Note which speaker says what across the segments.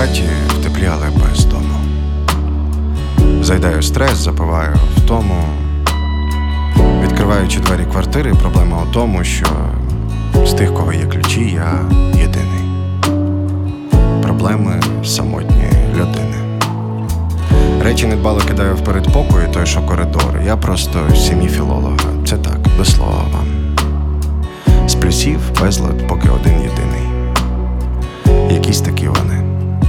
Speaker 1: хаті, в теплі, але без дому. Заїдаю стрес, запиваю втому. Відкриваючи двері квартири, проблема у тому, що з тих, кого є ключі, я єдиний. Проблеми самотньої людини. Речі недбало кидаю в передпокої, той, що коридор. Я просто з сім'ї філолога. Це так, до слова вам. З плюсів безлад поки один єдиний. Якісь такі вони.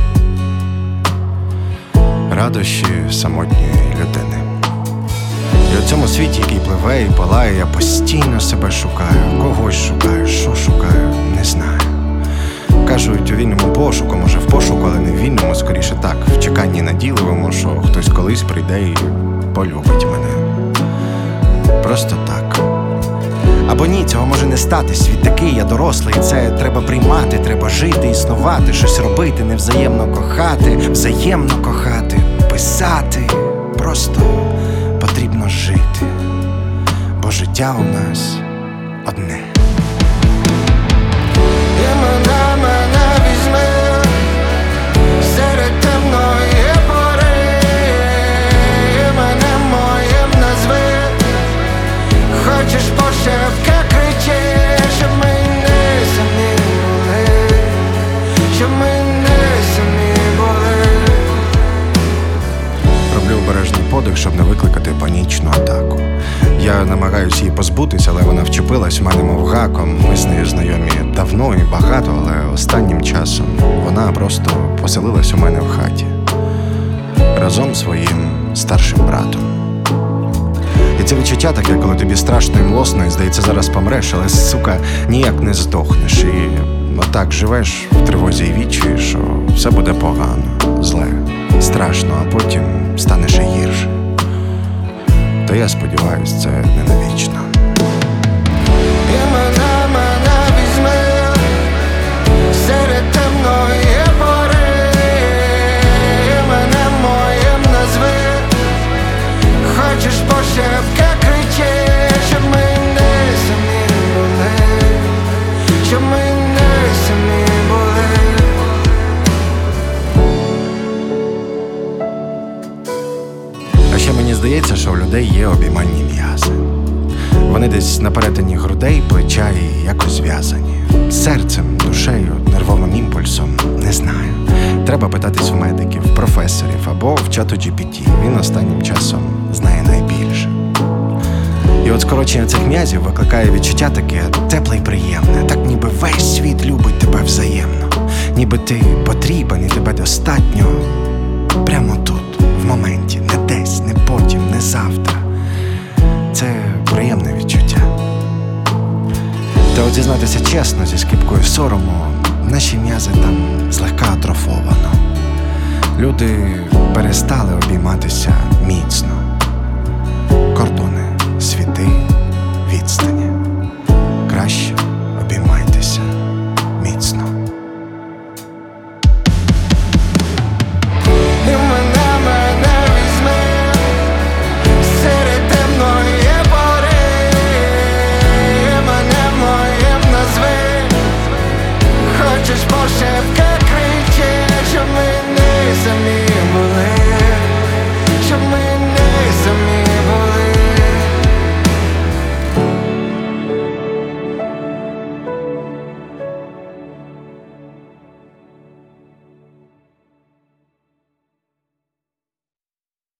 Speaker 1: Радощі самотньої людини. І у цьому світі, який пливе і палає, я постійно себе шукаю. Когось шукаю, що шукаю, не знаю. Кажуть, у вільному пошуку, може в пошуку, але не в вільному, скоріше так, в чеканні надійливому, що хтось колись прийде і полюбить мене. Просто так. Або ні, цього може не стати. Світ такий, я дорослий, це треба приймати, треба жити, існувати, щось робити, невзаємно кохати, писати. Просто потрібно жити, бо життя у нас одне.
Speaker 2: І мене візьми серед темної пори, і мене моїм назви. Хочеш пошепки кричи, щоб ми не самі були, щоб ми не самі були.
Speaker 1: Роблю обережний подих, щоб не викликати панічну атаку. Я намагаюся її позбутись, але вона вчепилась в мене мов гаком. Ми з нею знайомі давно і багато, але останнім часом вона просто поселилась у мене в хаті разом з своїм старшим братом. І це відчуття таке, коли тобі страшно і млосно, і здається, зараз помреш, але, сука, ніяк не здохнеш. І отак живеш в тривозі і відчуєш, що все буде погано, зле, страшно, а потім стане ще гірше. Та я сподіваюсь, це не навічно.
Speaker 2: І мене візьми серед темної пори, і мене моїм назви. Хочеш пошепки кричи, щоб ми не самі були, щоб ми не самі були.
Speaker 1: А ще мені здається, що у людей є обіймальні м'язи. Вони десь на перетині грудей, плеча і якось зв'язані. Серцем, душею, нервовим імпульсом, не знаю. Треба питатись в медиків, професорів або в чату GPT. Він останнім часом знає найбільше. І от скорочення цих м'язів викликає відчуття таке тепле і приємне. Так ніби весь світ любить тебе взаємно. Ніби ти потрібен і тебе достатньо прямо тут, в моменті. Не десь, не потім, не завтра. Це приємне відчуття. Та от зізнатися чесно, зі скипкою сорому, наші м'язи там злегка атрофовано. Люди перестали обійматися міцно. Кордони, світи, відстані. Краще